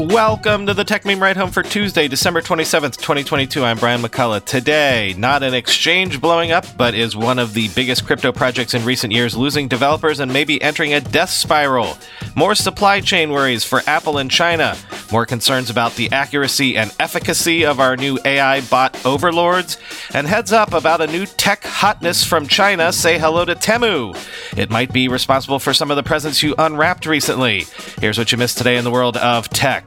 Welcome to the Tech Meme Ride Home for Tuesday, December 27th, 2022. I'm Brian McCullough. Today, not an exchange blowing up, but is one of the biggest crypto projects in recent years losing developers and maybe entering a death spiral. More supply chain worries for Apple and China. More concerns about the accuracy and efficacy of our new AI bot overlords. And heads up about a new tech hotness from China. Say hello to Temu. It might be responsible for some of the presents you unwrapped recently. Here's what you missed today in the world of tech.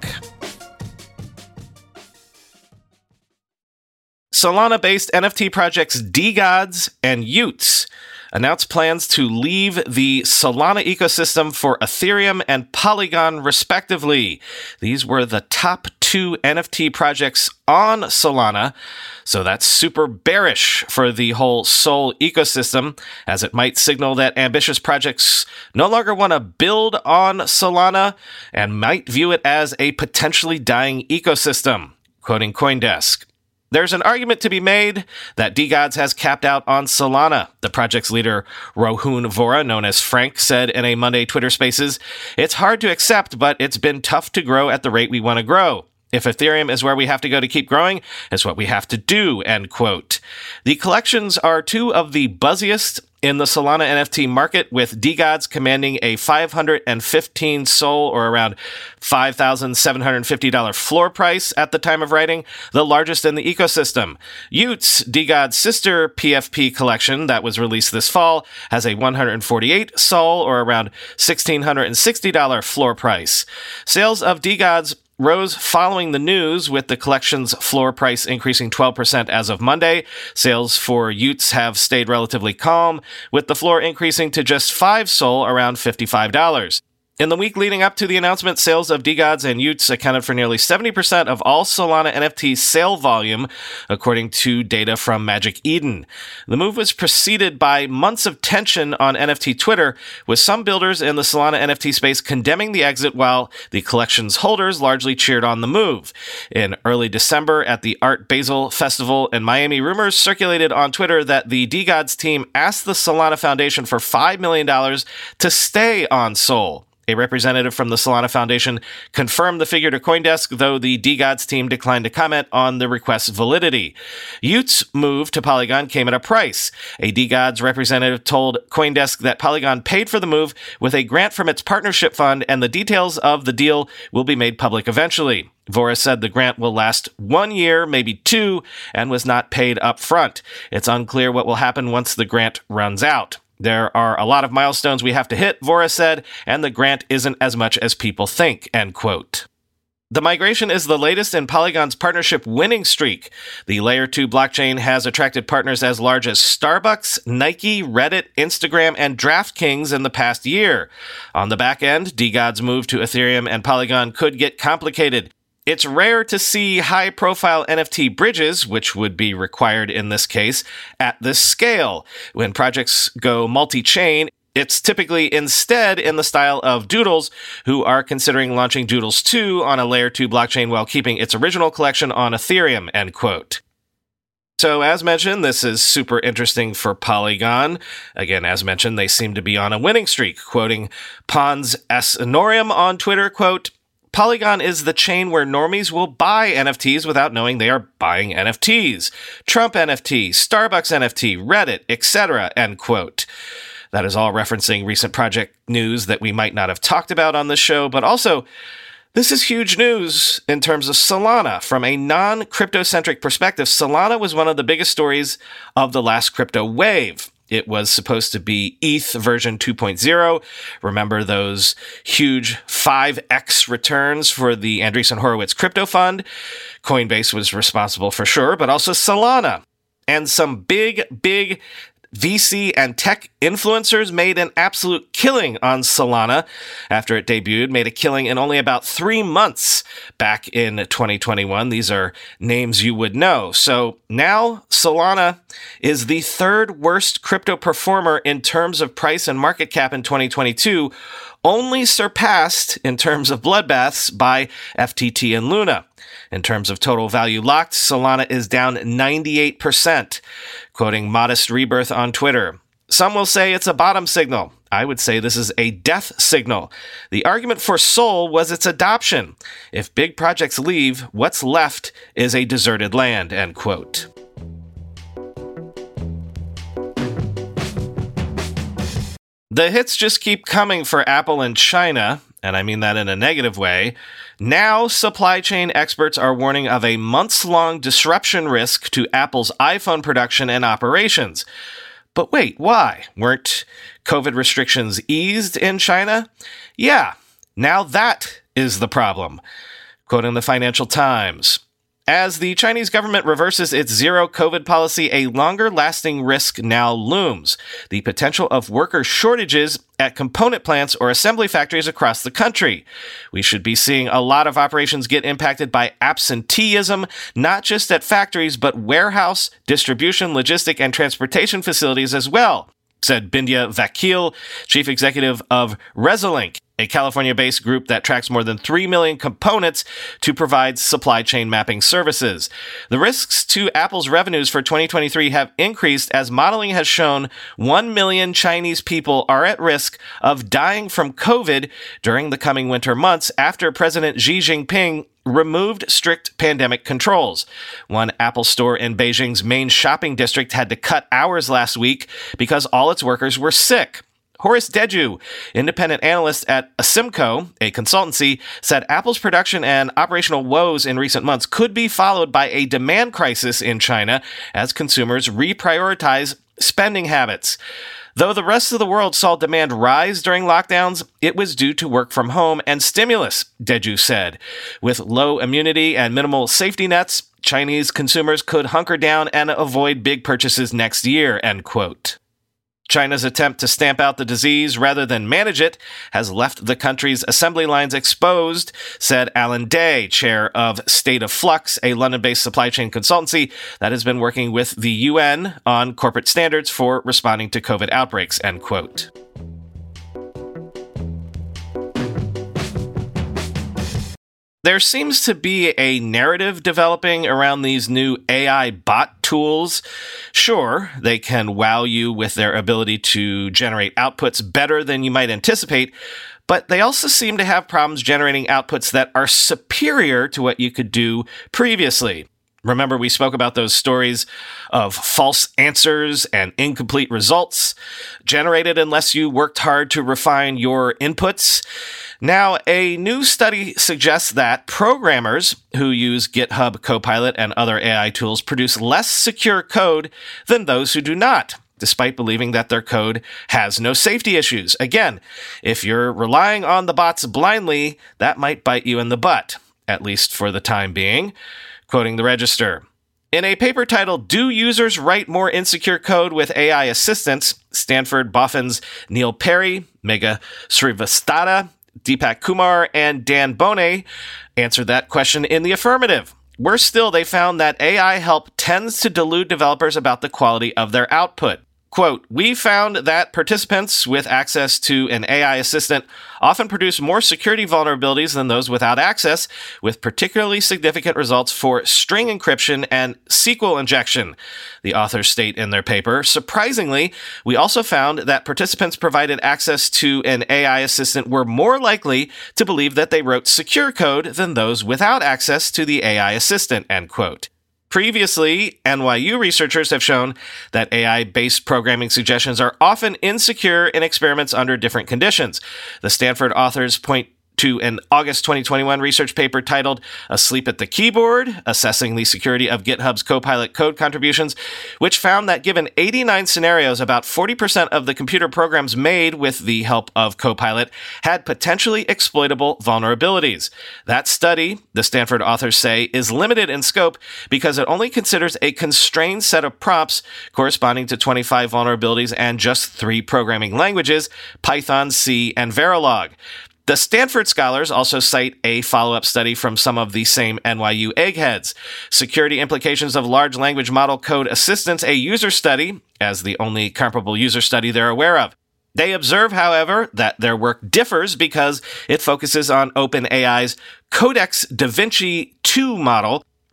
Solana-based NFT projects DeGods and y00ts announced plans to leave the Solana ecosystem for Ethereum and Polygon, respectively. These were the top two NFT projects on Solana, so that's super bearish for the whole Sol ecosystem, as it might signal that ambitious projects no longer want to build on Solana and might view it as a potentially dying ecosystem, quoting CoinDesk. There's an argument to be made that DeGods has capped out on Solana. The project's leader, Rohun Vora, known as Frank, said in a Monday Twitter Spaces, "It's hard to accept, but it's been tough to grow at the rate we want to grow. If Ethereum is where we have to go to keep growing, it's what we have to do," end quote. The collections are two of the buzziest in the Solana NFT market, with DeGods commanding a 515 Sol, or around $5,750 floor price at the time of writing, the largest in the ecosystem. y00ts, DeGods' sister PFP collection that was released this fall, has a 148 Sol, or around $1,660 floor price. Sales of DeGods rose following the news, with the collection's floor price increasing 12% as of Monday. Sales for y00ts have stayed relatively calm, with the floor increasing to just 5 Sol, around $55. In the week leading up to the announcement, sales of DeGods and y00ts accounted for nearly 70% of all Solana NFT sale volume, according to data from Magic Eden. The move was preceded by months of tension on NFT Twitter, with some builders in the Solana NFT space condemning the exit, while the collection's holders largely cheered on the move. In early December at the Art Basel Festival in Miami, rumors circulated on Twitter that the DeGods team asked the Solana Foundation for $5 million to stay on Sol. A representative from the Solana Foundation confirmed the figure to CoinDesk, though the DeGods team declined to comment on the request's validity. y00ts' move to Polygon came at a price. A DeGods representative told CoinDesk that Polygon paid for the move with a grant from its partnership fund, and the details of the deal will be made public eventually. Vora said the grant will last 1 year, maybe 2, and was not paid up front. It's unclear what will happen once the grant runs out. "There are a lot of milestones we have to hit," Vora said, "and the grant isn't as much as people think," end quote. The migration is the latest in Polygon's partnership winning streak. The Layer 2 blockchain has attracted partners as large as Starbucks, Nike, Reddit, Instagram, and DraftKings in the past year. On the back end, DeGods' move to Ethereum and Polygon could get complicated. It's rare to see high-profile NFT bridges, which would be required in this case, at this scale. When projects go multi-chain, it's typically instead in the style of Doodles, who are considering launching Doodles 2 on a Layer 2 blockchain while keeping its original collection on Ethereum, end quote. So, as mentioned, this is super interesting for Polygon. Again, as mentioned, they seem to be on a winning streak. Quoting Pons S. Norium on Twitter, quote, "Polygon is the chain where normies will buy NFTs without knowing they are buying NFTs. Trump NFT, Starbucks NFT, Reddit, etc., end quote." That is all referencing recent project news that we might not have talked about on this show, but also, this is huge news in terms of Solana. From a non-crypto-centric perspective, Solana was one of the biggest stories of the last crypto wave. It was supposed to be ETH version 2.0. Remember those huge 5x returns for the Andreessen Horowitz crypto fund? Coinbase was responsible for sure, but also Solana. And some big VC and tech influencers made an absolute killing on Solana after it debuted, made a killing in only about 3 months back in 2021. These are names you would know. So now Solana is the third worst crypto performer in terms of price and market cap in 2022, only surpassed in terms of bloodbaths by FTT and Luna. In terms of total value locked, Solana is down 98%. Quoting Modest Rebirth on Twitter, Some will say it's a bottom signal. I would say this is a death signal. The argument for Seoul was its adoption. If big projects leave, what's left is a deserted land, end quote. The hits just keep coming for Apple and China, and I mean that in a negative way. Now, supply chain experts are warning of a months-long disruption risk to Apple's iPhone production and operations. But wait, why? Weren't COVID restrictions eased in China? Yeah, now that is the problem. Quoting the Financial Times, as the Chinese government reverses its zero COVID policy, a longer-lasting risk now looms: the potential of worker shortages at component plants or assembly factories across the country. We should be seeing a lot of operations get impacted by absenteeism, not just at factories, but warehouse, distribution, logistic, and transportation facilities as well, said Bindya Vakil, chief executive of Resolink, a California-based group that tracks more than 3 million components to provide supply chain mapping services. The risks to Apple's revenues for 2023 have increased as modeling has shown 1 million Chinese people are at risk of dying from COVID during the coming winter months after President Xi Jinping removed strict pandemic controls. One Apple store in Beijing's main shopping district had to cut hours last week because all its workers were sick. Horace Deju, independent analyst at Asimco, a consultancy, said Apple's production and operational woes in recent months could be followed by a demand crisis in China as consumers reprioritize spending habits. Though the rest of the world saw demand rise during lockdowns, it was due to work from home and stimulus, Deju said. With low immunity and minimal safety nets, Chinese consumers could hunker down and avoid big purchases next year, end quote. China's attempt to stamp out the disease rather than manage it has left the country's assembly lines exposed, said Alan Day, chair of State of Flux, a London-based supply chain consultancy that has been working with the UN on corporate standards for responding to COVID outbreaks, end quote. There seems to be a narrative developing around these new AI bot tools. Sure, they can wow you with their ability to generate outputs better than you might anticipate, but they also seem to have problems generating outputs that are superior to what you could do previously. Remember, we spoke about those stories of false answers and incomplete results generated unless you worked hard to refine your inputs. Now, a new study suggests that programmers who use GitHub Copilot and other AI tools produce less secure code than those who do not, despite believing that their code has no safety issues. Again, if you're relying on the bots blindly, that might bite you in the butt, at least for the time being. Quoting the Register, in a paper titled "Do Users Write More Insecure Code with AI Assistance?", Stanford Boffin's Neil Perry, Megha Srivastava, Deepak Kumar, and Dan Boneh answered that question in the affirmative. Worse still, they found that AI help tends to delude developers about the quality of their output. Quote, we found that participants with access to an AI assistant often produce more security vulnerabilities than those without access, with particularly significant results for string encryption and SQL injection, the authors state in their paper. Surprisingly, we also found that participants provided access to an AI assistant were more likely to believe that they wrote secure code than those without access to the AI assistant, end quote. Previously, NYU researchers have shown that AI-based programming suggestions are often insecure in experiments under different conditions. The Stanford authors point to an August 2021 research paper titled Asleep at the Keyboard, Assessing the Security of GitHub's Copilot Code Contributions, which found that given 89 scenarios, about 40% of the computer programs made with the help of Copilot had potentially exploitable vulnerabilities. That study, the Stanford authors say, is limited in scope because it only considers a constrained set of prompts corresponding to 25 vulnerabilities and just 3 programming languages, Python, C, and Verilog. The Stanford scholars also cite a follow-up study from some of the same NYU eggheads. Security Implications of Large Language Model Code Assistance, a user study, as the only comparable user study they're aware of. They observe, however, that their work differs because it focuses on OpenAI's Codex Da Vinci 2 model,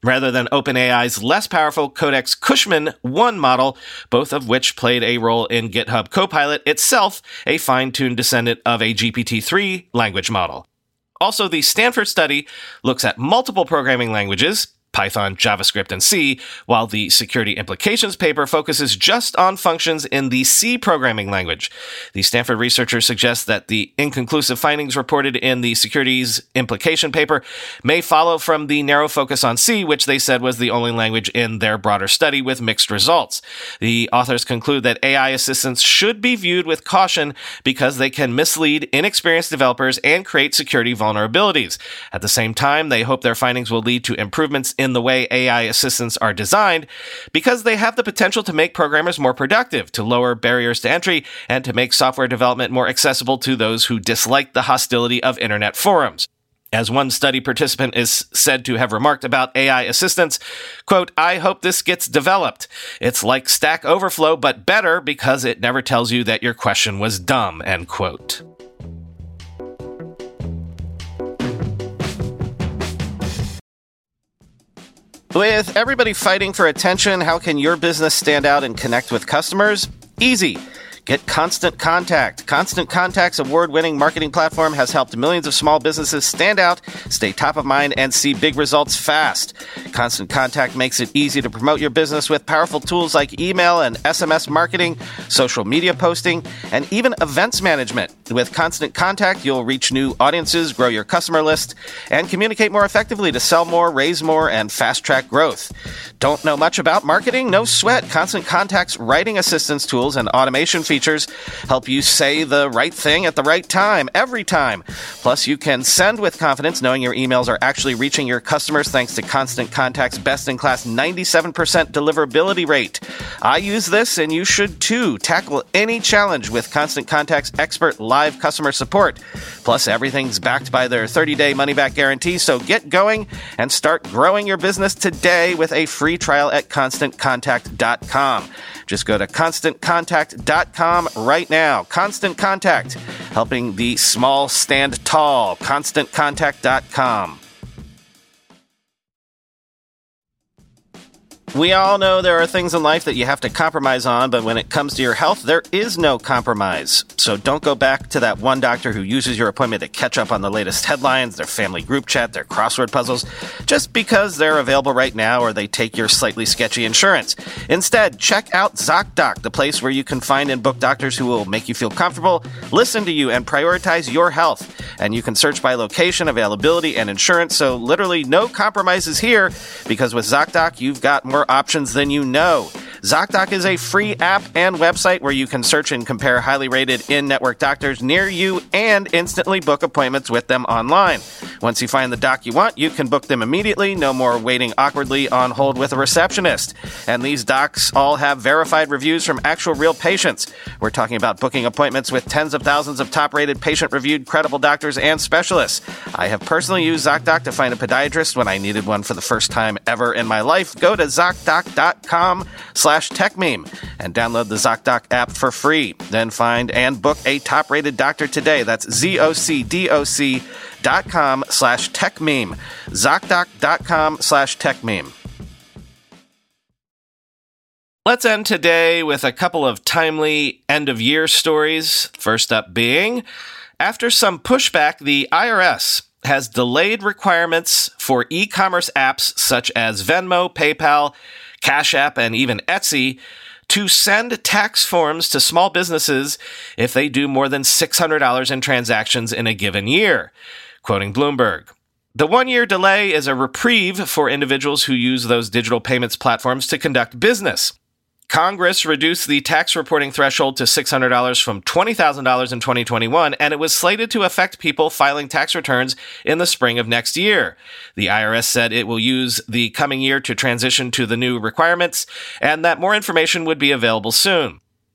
rather than OpenAI's less powerful Codex Cushman 1 model, both of which played a role in GitHub Copilot, itself a fine-tuned descendant of a GPT-3 language model. Also, the Stanford study looks at multiple programming languages, Python, JavaScript, and C, while the security implications paper focuses just on functions in the C programming language. The Stanford researchers suggest that the inconclusive findings reported in the securities implication paper may follow from the narrow focus on C, which they said was the only language in their broader study with mixed results. The authors conclude that AI assistants should be viewed with caution because they can mislead inexperienced developers and create security vulnerabilities. At the same time, they hope their findings will lead to improvements in the way AI assistants are designed because they have the potential to make programmers more productive, to lower barriers to entry, and to make software development more accessible to those who dislike the hostility of internet forums. As one study participant is said to have remarked about AI assistants, quote, "I hope this gets developed. It's like Stack Overflow, but better because it never tells you that your question was dumb," end quote. With everybody fighting for attention, how can your business stand out and connect with customers? Easy. Get Constant Contact. Constant Contact's award-winning marketing platform has helped millions of small businesses stand out, stay top of mind, and see big results fast. Constant Contact makes it easy to promote your business with powerful tools like email and SMS marketing, social media posting, and even events management. With Constant Contact, you'll reach new audiences, grow your customer list, and communicate more effectively to sell more, raise more, and fast-track growth. Don't know much about marketing? No sweat. Constant Contact's writing assistance tools and automation features help you say the right thing at the right time, every time. Plus, you can send with confidence knowing your emails are actually reaching your customers thanks to Constant Contact's best-in-class 97% deliverability rate. I use this, and you should too. Tackle any challenge with Constant Contact's expert live customer support. Plus, everything's backed by their 30-day money-back guarantee, so get going and start growing your business today with a free trial at ConstantContact.com. Just go to ConstantContact.com right now. Constant Contact, helping the small stand tall. ConstantContact.com. We all know there are things in life that you have to compromise on, but when it comes to your health, there is no compromise. So don't go back to that one doctor who uses your appointment to catch up on the latest headlines, their family group chat, their crossword puzzles, just because they're available right now or they take your slightly sketchy insurance. Instead, check out ZocDoc, the place where you can find and book doctors who will make you feel comfortable, listen to you, and prioritize your health. And you can search by location, availability, and insurance, so literally no compromises here, because with ZocDoc, you've got more options than you know. ZocDoc is a free app and website where you can search and compare highly rated in-network doctors near you and instantly book appointments with them online. Once you find the doc you want, you can book them immediately. No more waiting awkwardly on hold with a receptionist. And these docs all have verified reviews from actual real patients. We're talking about booking appointments with tens of thousands of top-rated, patient-reviewed, credible doctors and specialists. I have personally used ZocDoc to find a podiatrist when I needed one for the first time ever in my life. Go to ZocDoc.com/TechMeme and download the ZocDoc app for free. Then find and book a top-rated doctor today. That's ZocDoc.com/TechMeme. ZocDoc.com/TechMeme. Let's end today with a couple of timely end-of-year stories. First up being, after some pushback, the IRS has delayed requirements for e-commerce apps such as Venmo, PayPal, Cash App, and even Etsy to send tax forms to small businesses if they do more than $600 in transactions in a given year. Quoting Bloomberg, the one-year delay is a reprieve for individuals who use those digital payments platforms to conduct business. Congress reduced the tax reporting threshold to $600 from $20,000 in 2021, and it was slated to affect people filing tax returns in the spring of next year. The IRS said it will use the coming year to transition to the new requirements, and that more information would be available soon.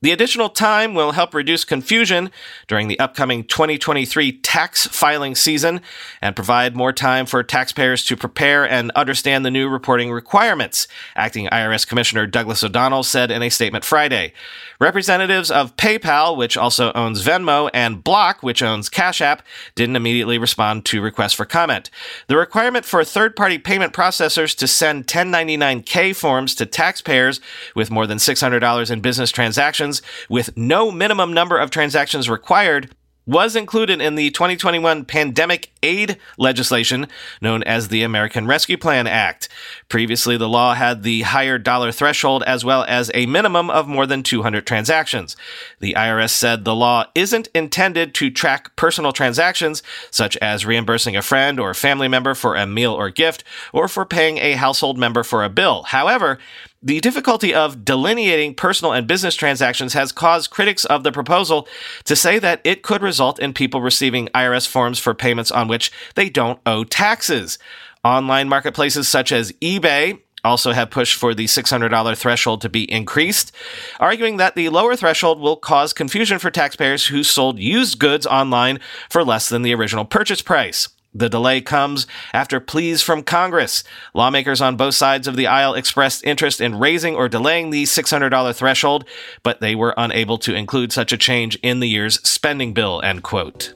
The additional time will help reduce confusion during the upcoming 2023 tax filing season and provide more time for taxpayers to prepare and understand the new reporting requirements, Acting IRS Commissioner Douglas O'Donnell said in a statement Friday. Representatives of PayPal, which also owns Venmo, and Block, which owns Cash App, didn't immediately respond to requests for comment. The requirement for third-party payment processors to send 1099-K forms to taxpayers with more than $600 in business transactions with no minimum number of transactions required was included in the 2021 pandemic aid legislation known as the American Rescue Plan Act. Previously, the law had the higher dollar threshold as well as a minimum of more than 200 transactions. The IRS said the law isn't intended to track personal transactions, such as reimbursing a friend or family member for a meal or gift, or for paying a household member for a bill. However, the difficulty of delineating personal and business transactions has caused critics of the proposal to say that it could result in people receiving IRS forms for payments on which they don't owe taxes. Online marketplaces such as eBay also have pushed for the $600 threshold to be increased, arguing that the lower threshold will cause confusion for taxpayers who sold used goods online for less than the original purchase price. The delay comes after pleas from Congress. Lawmakers on both sides of the aisle expressed interest in raising or delaying the $600 threshold, but they were unable to include such a change in the year's spending bill, end quote.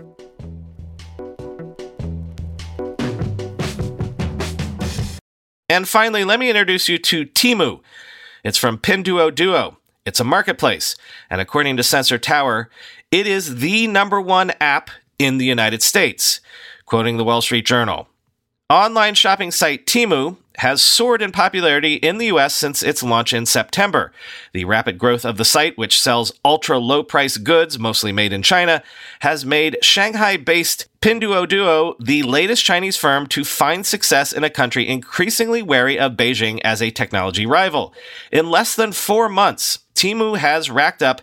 And finally, let me introduce you to Temu. It's from Pinduoduo. It's a marketplace, and according to Sensor Tower, it is the #1 app in the United States. Quoting the Wall Street Journal, online shopping site Temu has soared in popularity in the U.S. since its launch in September. The rapid growth of the site, which sells ultra-low-price goods, mostly made in China, has made Shanghai-based Pinduoduo the latest Chinese firm to find success in a country increasingly wary of Beijing as a technology rival. In less than 4 months, Temu has racked up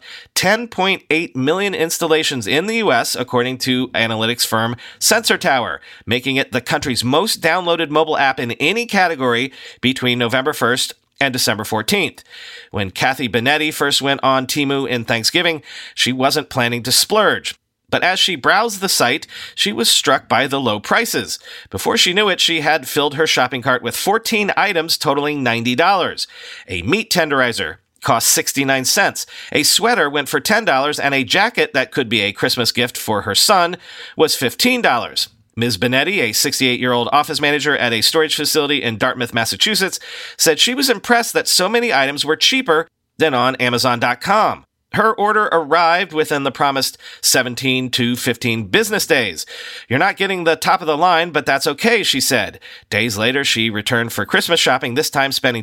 10.8 million installations in the U.S., according to analytics firm Sensor Tower, making it the country's most downloaded mobile app in any category between November 1st and December 14th. When Kathy Benetti first went on Temu in Thanksgiving, she wasn't planning to splurge. But as she browsed the site, she was struck by the low prices. Before she knew it, she had filled her shopping cart with 14 items totaling $90. A meat tenderizer cost 69 cents. A sweater went for $10, and a jacket that could be a Christmas gift for her son was $15. Ms. Benetti, a 68-year-old office manager at a storage facility in Dartmouth, Massachusetts, said she was impressed that so many items were cheaper than on Amazon.com. Her order arrived within the promised 17 to 15 business days. You're not getting the top of the line, but that's okay, she said. Days later, she returned for Christmas shopping, this time spending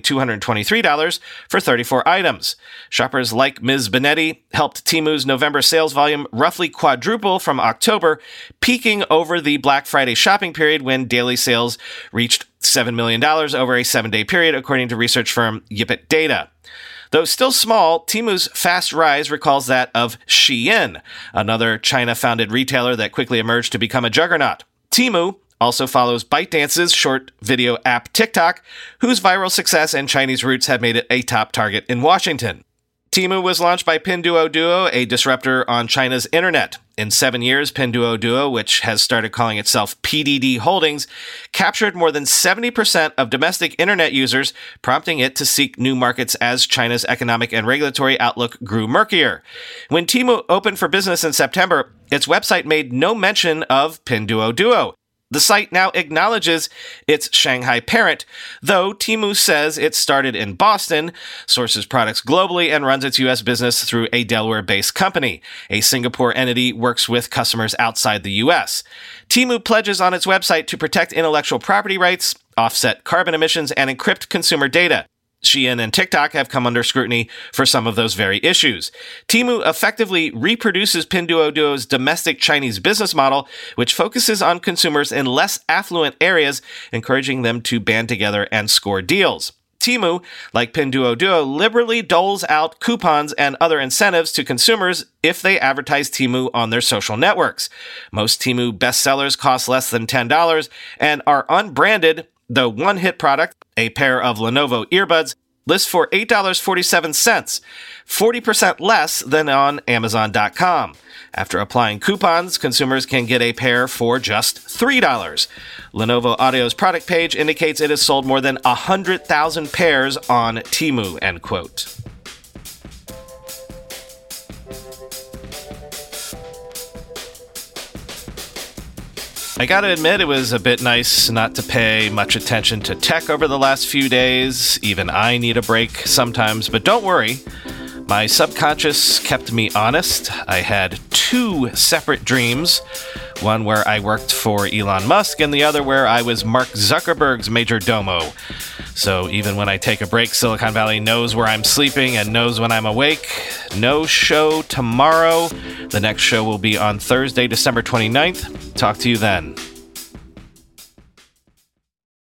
$223 for 34 items. Shoppers like Ms. Benetti helped Temu's November sales volume roughly quadruple from October, peaking over the Black Friday shopping period when daily sales reached $7 million over a 7-day period, according to research firm Yipit Data. Though still small, Temu's fast rise recalls that of Shein, another China-founded retailer that quickly emerged to become a juggernaut. Temu also follows ByteDance's short video app TikTok, whose viral success and Chinese roots have made it a top target in Washington. Temu was launched by Pinduoduo, a disruptor on China's internet. In 7 years, Pinduoduo, which has started calling itself PDD Holdings, captured more than 70% of domestic internet users, prompting it to seek new markets as China's economic and regulatory outlook grew murkier. When Temu opened for business in September, its website made no mention of Pinduoduo. The site now acknowledges its Shanghai parent, though Temu says it started in Boston, sources products globally, and runs its U.S. business through a Delaware-based company. A Singapore entity works with customers outside the U.S. Temu pledges on its website to protect intellectual property rights, offset carbon emissions, and encrypt consumer data. Shein and TikTok have come under scrutiny for some of those very issues. Temu effectively reproduces Pinduoduo's domestic Chinese business model, which focuses on consumers in less affluent areas, encouraging them to band together and score deals. Temu, like Pinduoduo, liberally doles out coupons and other incentives to consumers if they advertise Temu on their social networks. Most Temu bestsellers cost less than $10 and are unbranded. The one hit product, a pair of Lenovo earbuds, lists for $8.47, 40% less than on Amazon.com. After applying coupons, consumers can get a pair for just $3. Lenovo Audio's product page indicates it has sold more than 100,000 pairs on Temu, end quote. I gotta admit, it was a bit nice not to pay much attention to tech over the last few days. Even I need a break sometimes, but don't worry. My subconscious kept me honest. I had two separate dreams, one where I worked for Elon Musk and the other where I was Mark Zuckerberg's major domo. So even when I take a break, Silicon Valley knows where I'm sleeping and knows when I'm awake. No show tomorrow. The next show will be on Thursday, December 29th. Talk to you then.